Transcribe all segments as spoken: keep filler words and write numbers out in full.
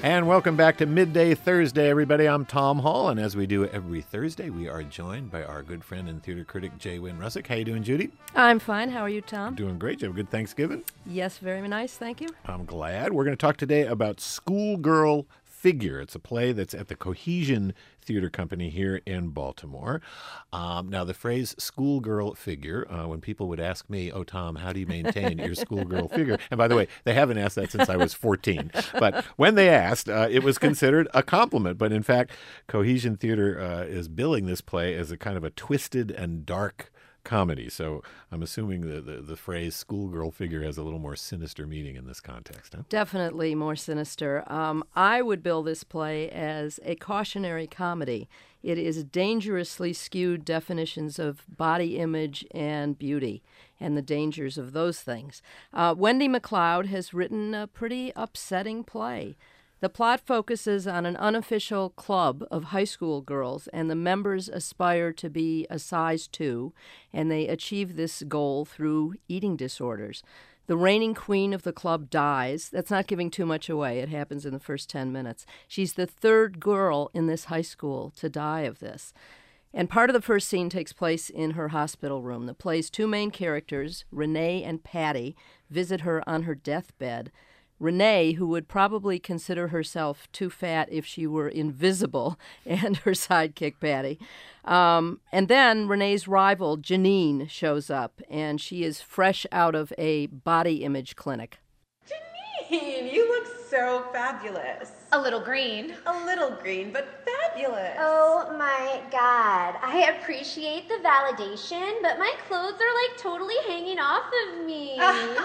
And welcome back to Midday Thursday, everybody. I'm Tom Hall, and as we do every Thursday, we are joined by our good friend and theater critic, J. Wynn Russick. How you doing, Judy? I'm fine. How are you, Tom? Doing great. Did you have a good Thanksgiving? Yes, very nice. Thank you. I'm glad. We're going to talk today about Schoolgirl Figure. It's a play that's at the Cohesion Theater Company here in Baltimore. Um, now, the phrase schoolgirl figure, uh, when people would ask me, oh, Tom, how do you maintain your schoolgirl figure? And by the way, they haven't asked that since I was fourteen. But when they asked, uh, it was considered a compliment. But in fact, Cohesion Theater uh, is billing this play as a kind of a twisted and dark comedy. So I'm assuming the, the, the phrase schoolgirl figure has a little more sinister meaning in this context. Huh? Definitely more sinister. Um, I would bill this play as a cautionary comedy. It is dangerously skewed definitions of body image and beauty and the dangers of those things. Uh, Wendy McLeod has written a pretty upsetting play. The plot focuses on an unofficial club of high school girls, and the members aspire to be a size two, and they achieve this goal through eating disorders. The reigning queen of the club dies. That's not giving too much away. It happens in the first ten minutes. She's the third girl in this high school to die of this. And part of the first scene takes place in her hospital room. The play's two main characters, Renee and Patty, visit her on her deathbed. Renee, who would probably consider herself too fat if she were invisible, and her sidekick, Patty. Um, and then Renee's rival, Janine, shows up, and she is fresh out of a body image clinic. Janine, you look so fabulous. A little green. A little green, but fabulous. Oh my God. I appreciate the validation, but my clothes are like totally hanging off of me.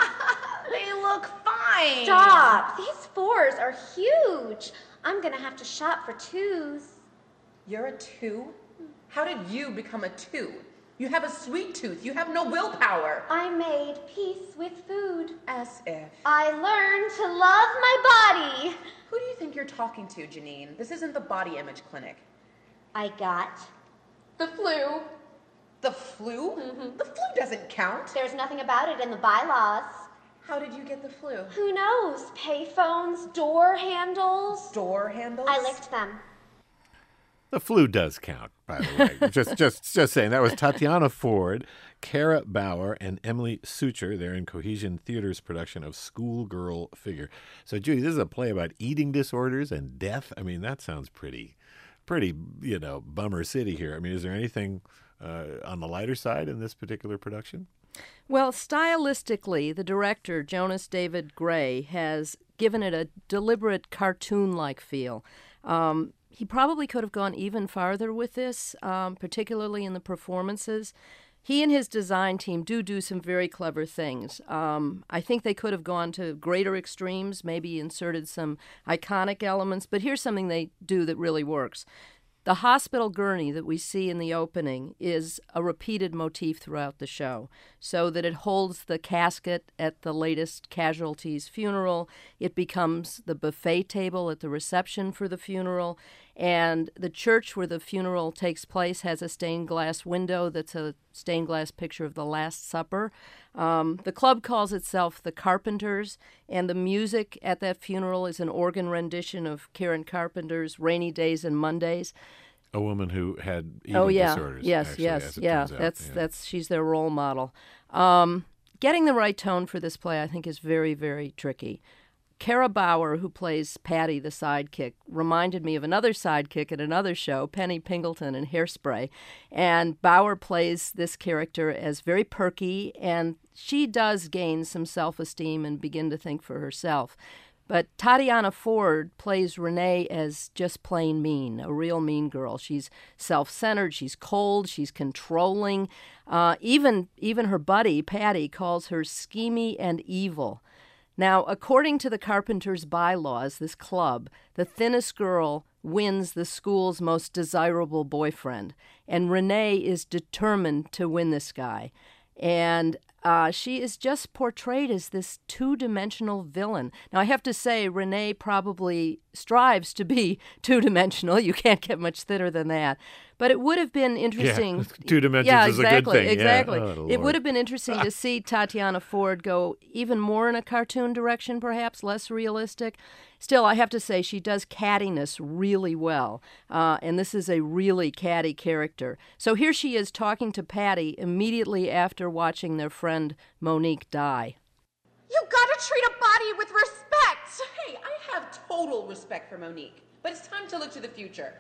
They look fine. Stop. These fours are huge. I'm gonna have to shop for twos. You're a two? How did you become a two? You have a sweet tooth. You have no willpower. I made peace with food. As if. I learned to love my body. Who do you think you're talking to, Janine? This isn't the body image clinic. I got the flu. The flu? Mm-hmm. The flu doesn't count. There's nothing about it in the bylaws. How did you get the flu? Who knows? Payphones, door handles. Door handles? I licked them. The flu does count, by the way. just, just, just saying. That was Tatiana Ford, Kara Bauer, and Emily Sucher. They're in Cohesion Theater's production of Schoolgirl Figure. So, Judy, this is a play about eating disorders and death. I mean, that sounds pretty, pretty, you know, bummer city here. I mean, is there anything uh, on the lighter side in this particular production? Well, stylistically, the director, Jonas David Gray, has given it a deliberate cartoon-like feel. Um, he probably could have gone even farther with this, um, particularly in the performances. He and his design team do do some very clever things. Um, I think they could have gone to greater extremes, maybe inserted some iconic elements, but here's something they do that really works. The hospital gurney that we see in the opening is a repeated motif throughout the show, so that it holds the casket at the latest casualty's funeral. It becomes the buffet table at the reception for the funeral, and the church where the funeral takes place has a stained glass window that's a stained glass picture of the Last Supper. Um, the club calls itself the Carpenters, and the music at that funeral is an organ rendition of Karen Carpenter's Rainy Days and Mondays. A woman who had eating oh, yeah. disorders. Yes, actually, yes, as it yeah. turns out. That's yeah. that's she's their role model. Um, getting the right tone for this play, I think, is very, very tricky. Kara Bauer, who plays Patty, the sidekick, reminded me of another sidekick at another show, Penny Pingleton in Hairspray. And Bauer plays this character as very perky, and she does gain some self-esteem and begin to think for herself. But Tatiana Ford plays Renee as just plain mean, a real mean girl. She's self-centered, she's cold, she's controlling. Uh, even, even her buddy, Patty, calls her schemy and evil. Now, according to the Carpenters' bylaws, this club, the thinnest girl wins the school's most desirable boyfriend. And Renee is determined to win this guy. And uh, she is just portrayed as this two-dimensional villain. Now, I have to say, Renee probably strives to be two-dimensional. You can't get much thinner than that. But it would have been interesting. Yeah, two dimensions yeah, is exactly, a good thing. Exactly. Yeah. Oh, it Lord. would have been interesting to see Tatiana Ford go even more in a cartoon direction, perhaps less realistic. Still, I have to say she does cattiness really well, uh, and this is a really catty character. So here she is talking to Patty immediately after watching their friend Monique die. You gotta treat a body with respect! Hey, I have total respect for Monique, but it's time to look to the future.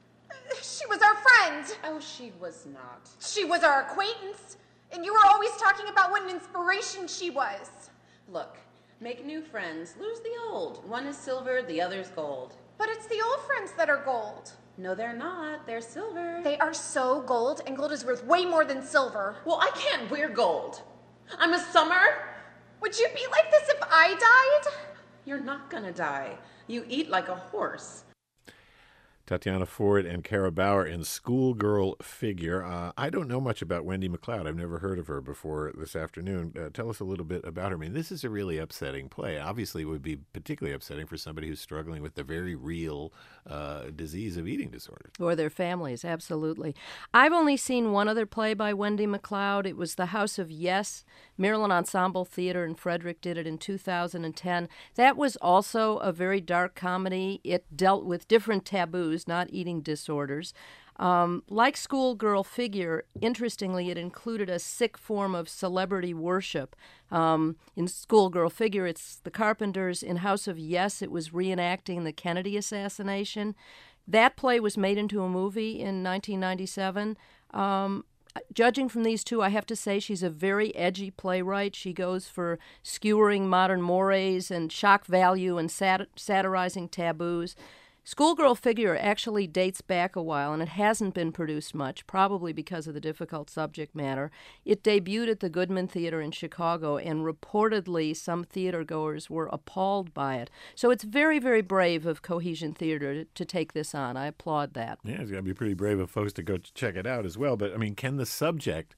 She was our friend. Oh, she was not. She was our acquaintance. And you were always talking about what an inspiration she was. Look, make new friends, lose the old. One is silver, the other's gold. But it's the old friends that are gold. No, they're not. They're silver. They are so gold, and gold is worth way more than silver. Well, I can't wear gold. I'm a summer. Would you be like this if I died? You're not gonna die. You eat like a horse. Tatiana Ford and Kara Bauer in Schoolgirl Figure. Uh, I don't know much about Wendy McLeod. I've never heard of her before this afternoon. Uh, tell us a little bit about her. I mean, this is a really upsetting play. Obviously, it would be particularly upsetting for somebody who's struggling with the very real uh, disease of eating disorders. Or their families, absolutely. I've only seen one other play by Wendy McLeod. It was The House of Yes. Maryland Ensemble Theater in Frederick did it in two thousand ten. That was also a very dark comedy. It dealt with different taboos, not eating disorders. Um, like Schoolgirl Figure, interestingly, it included a sick form of celebrity worship. Um, in Schoolgirl Figure, it's the Carpenters. In House of Yes, it was reenacting the Kennedy assassination. That play was made into a movie in nineteen ninety-seven. Um, Judging from these two, I have to say she's a very edgy playwright. She goes for skewering modern mores and shock value and sat- satirizing taboos. Schoolgirl Figure actually dates back a while, and it hasn't been produced much, probably because of the difficult subject matter. It debuted at the Goodman Theater in Chicago, and reportedly some theatergoers were appalled by it. So it's very, very brave of Cohesion Theater to, to take this on. I applaud that. Yeah, it's got to be pretty brave of folks to go check it out as well. But, I mean, can the subject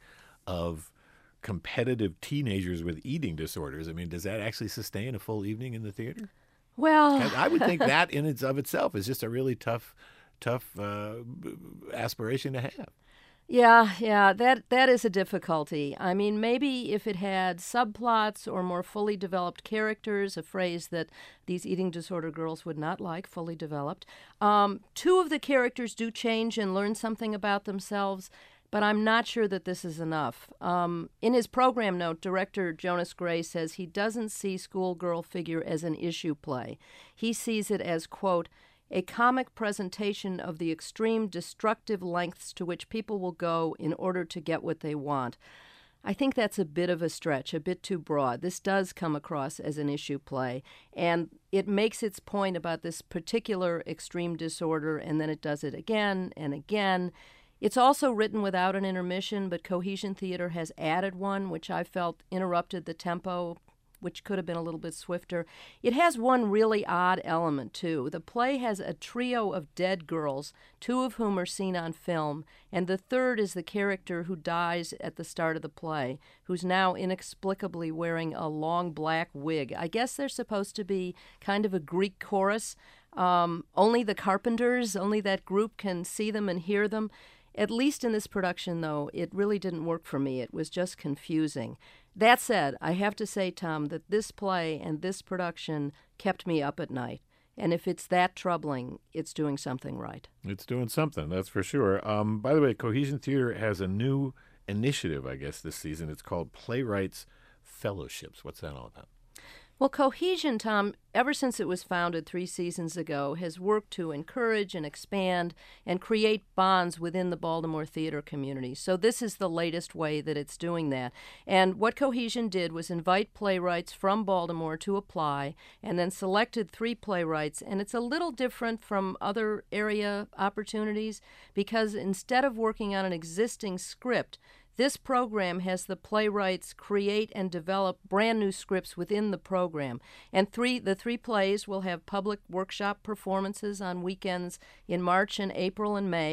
of competitive teenagers with eating disorders, I mean, does that actually sustain a full evening in the theater? Well, I would think that in its of itself is just a really tough, tough uh, aspiration to have. Yeah, yeah, that that is a difficulty. I mean, maybe if it had subplots or more fully developed characters, a phrase that these eating disorder girls would not like, fully developed. Um, two of the characters do change and learn something about themselves, but I'm not sure that this is enough. Um, in his program note, director Jonas Gray says he doesn't see Schoolgirl Figure as an issue play. He sees it as, quote, a comic presentation of the extreme destructive lengths to which people will go in order to get what they want. I think that's a bit of a stretch, a bit too broad. This does come across as an issue play, and it makes its point about this particular extreme disorder, and then it does it again and again. It's also written without an intermission, but Cohesion Theater has added one, which I felt interrupted the tempo, which could have been a little bit swifter. It has one really odd element, too. The play has a trio of dead girls, two of whom are seen on film, and the third is the character who dies at the start of the play, who's now inexplicably wearing a long black wig. I guess they're supposed to be kind of a Greek chorus. Um, only the Carpenters, only that group can see them and hear them. At least in this production, though, it really didn't work for me. It was just confusing. That said, I have to say, Tom, that this play and this production kept me up at night. And if it's that troubling, it's doing something right. It's doing something, that's for sure. Um, by the way, Cohesion Theater has a new initiative, I guess, this season. It's called Playwrights Fellowships. What's that all about? Well, Cohesion, Tom, ever since it was founded three seasons ago, has worked to encourage and expand and create bonds within the Baltimore theater community. So this is the latest way that it's doing that. And what Cohesion did was invite playwrights from Baltimore to apply, and then selected three playwrights. And it's a little different from other area opportunities because instead of working on an existing script, this program has the playwrights create and develop brand new scripts within the program. And three, the three plays will have public workshop performances on weekends in March and April and May.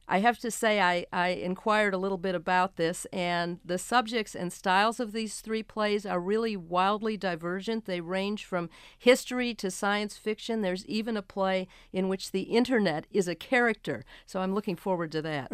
I have to say I, I inquired a little bit about this, and the subjects and styles of these three plays are really wildly divergent. They range from history to science fiction. There's even a play in which the internet is a character, so I'm looking forward to that.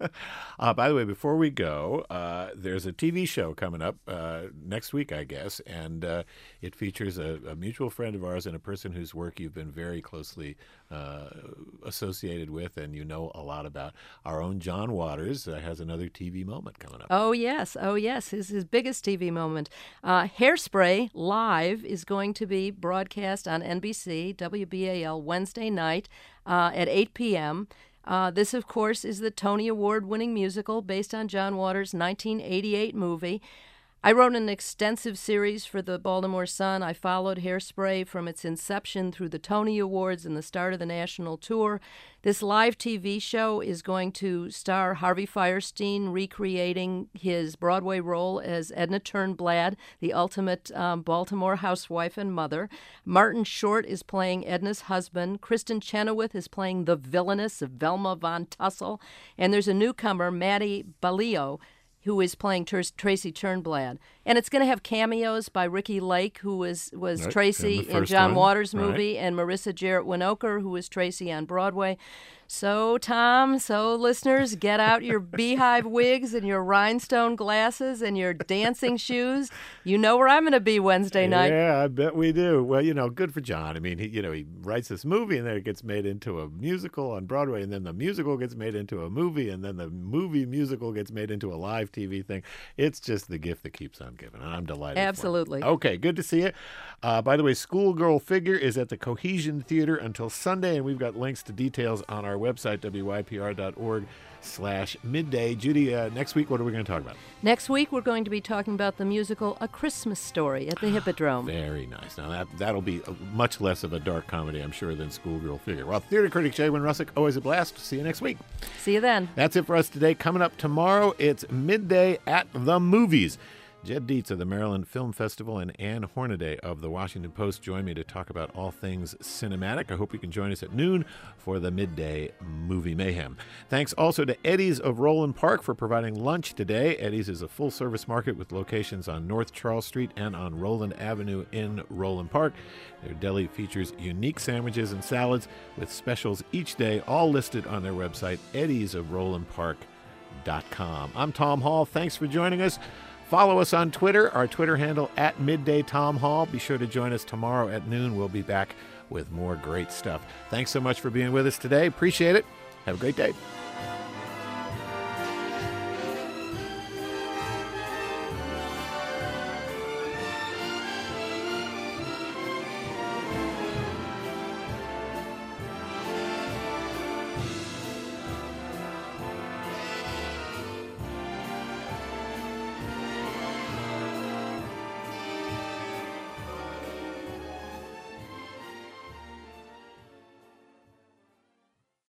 uh, by the way, before we go, uh, there's a T V show coming up uh, next week, I guess, and uh, it features a, a mutual friend of ours and a person whose work you've been very closely uh, associated with and you know a lot about. Our own John Waters uh, has another T V moment coming up. Oh, yes. Oh, yes. His, his biggest T V moment. Uh, Hairspray Live is going to be broadcast on N B C, W B A L, Wednesday night uh, at eight p.m. Uh, this, of course, is the Tony Award-winning musical based on John Waters' nineteen eighty-eight movie. I wrote an extensive series for the Baltimore Sun. I followed Hairspray from its inception through the Tony Awards and the start of the national tour. This live T V show is going to star Harvey Fierstein recreating his Broadway role as Edna Turnblad, the ultimate um, Baltimore housewife and mother. Martin Short is playing Edna's husband. Kristen Chenoweth is playing the villainess of Velma Von Tussle. And there's a newcomer, Maddie Balio, who is playing Ter- Tracy Turnblad. And it's going to have cameos by Ricky Lake, who was, was right, Tracy in, in John one. Waters' movie, right. and Marissa Jarrett Winokur, who was Tracy on Broadway. So, Tom, so listeners, get out your beehive wigs and your rhinestone glasses and your dancing shoes. You know where I'm going to be Wednesday night. Yeah, I bet we do. Well, you know, good for John. I mean, he, you know, he writes this movie and then it gets made into a musical on Broadway, and then the musical gets made into a movie, and then the movie musical gets made into a live T V thing. It's just the gift that keeps on giving, and I'm delighted. Absolutely. For him. Okay, good to see you. Uh, by the way, Schoolgirl Figure is at the Cohesion Theater until Sunday, and we've got links to details on our website, W Y P R dot org slash midday. Judy, uh, next week, what are we going to talk about? Next week, we're going to be talking about the musical A Christmas Story at the Hippodrome. Very nice. Now, that, that'll be a, much less of a dark comedy, I'm sure, than Schoolgirl Figure. Well, theater critic Shaywin Russick, always a blast. See you next week. See you then. That's it for us today. Coming up tomorrow, it's Midday at the Movies. Jed Dietz of the Maryland Film Festival and Ann Hornaday of the Washington Post join me to talk about all things cinematic. I hope you can join us at noon for the Midday Movie Mayhem. Thanks also to Eddie's of Roland Park for providing lunch today. Eddie's is a full-service market with locations on North Charles Street and on Roland Avenue in Roland Park. Their deli features unique sandwiches and salads with specials each day, all listed on their website, eddies of roland park dot com. I'm Tom Hall. Thanks for joining us. Follow us on Twitter, our Twitter handle at Midday Tom Hall. Be sure to join us tomorrow at noon. We'll be back with more great stuff. Thanks so much for being with us today. Appreciate it. Have a great day.